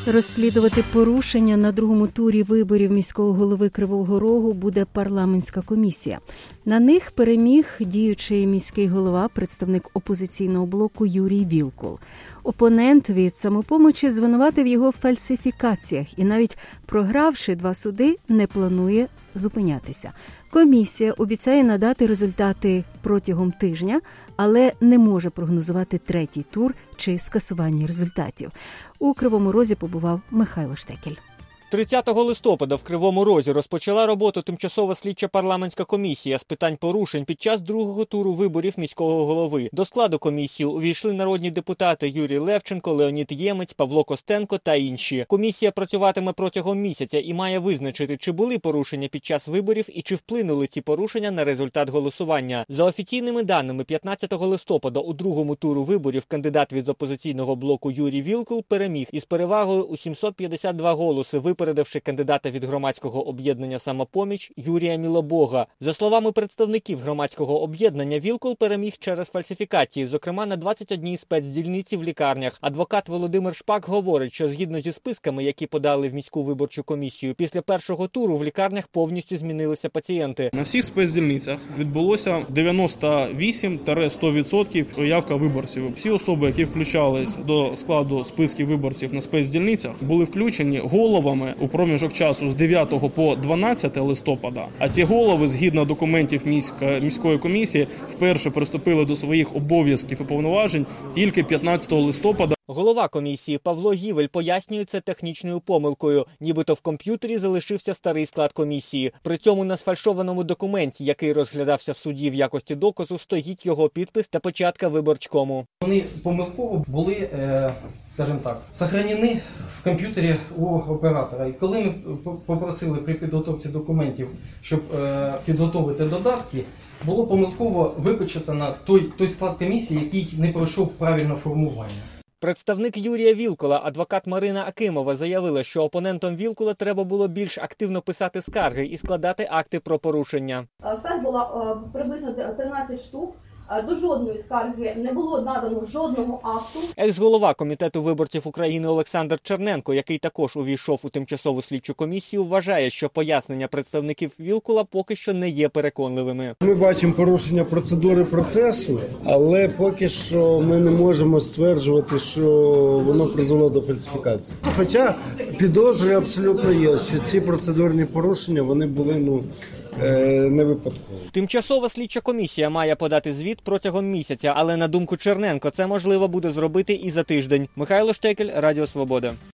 Розслідувати порушення на другому турі виборів міського голови Кривого Рогу буде парламентська комісія. На них переміг діючий міський голова, представник опозиційного блоку Юрій Вілкул. Опонент від «Самопомочі» звинуватив його в фальсифікаціях і навіть програвши 2 суди, не планує зупинятися. Комісія обіцяє надати результати протягом тижня, але не може прогнозувати третій тур чи скасування результатів. У Кривому Розі побував Михайло Штекель. 30 листопада в Кривому Розі розпочала роботу тимчасова слідча парламентська комісія з питань порушень під час другого туру виборів міського голови. До складу комісії увійшли народні депутати Юрій Левченко, Леонід Ємець, Павло Костенко та інші. Комісія працюватиме протягом місяця і має визначити, чи були порушення під час виборів і чи вплинули ці порушення на результат голосування. За офіційними даними, 15 листопада у другому туру виборів кандидат від опозиційного блоку Юрій Вілкул переміг із перевагою у 752 голоси, випередивши кандидата від громадського об'єднання «Самопоміч» Юрія Мілобога. За словами представників громадського об'єднання, Вілкул переміг через фальсифікації, зокрема на 21 спецдільниці в лікарнях. Адвокат Володимир Шпак говорить, що згідно зі списками, які подали в міську виборчу комісію, після першого туру в лікарнях повністю змінилися пацієнти. На всіх спецдільницях відбулося 98-100% явка виборців. Всі особи, які включались до складу списків виборців на спецдільницях, були включені головами у проміжок часу з 9 по 12 листопада, а ці голови, згідно документів міської комісії, вперше приступили до своїх обов'язків і повноважень тільки 15 листопада. Голова комісії Павло Гівель пояснює це технічною помилкою, нібито в комп'ютері залишився старий склад комісії. При цьому на сфальшованому документі, який розглядався в суді в якості доказу, стоїть його підпис та печатка виборчкому. Вони помилково були, скажімо так, сохранені в комп'ютері у оператора. І коли ми попросили при підготовці документів, щоб підготовити додатки, було помилково випечатано той склад комісії, який не пройшов правильне формування. Представник Юрія Вілкула, адвокат Марина Акимова, заявила, що опонентам Вілкула треба було більш активно писати скарги і складати акти про порушення. Скарг було приблизно 13 штук. До жодної скарги не було надано жодного акту. Екс-голова Комітету виборців України Олександр Черненко, який також увійшов у тимчасову слідчу комісію, вважає, що пояснення представників Вілкула поки що не є переконливими. Ми бачимо порушення процедури процесу, але поки що ми не можемо стверджувати, що воно призвело до фальсифікації. Хоча підозри абсолютно є, що ці процедурні порушення, вони були, не випадково. Тимчасова слідча комісія має подати звіт протягом місяця, але на думку Черненко, це можливо буде зробити і за тиждень. Михайло Штекель, Радіо Свобода.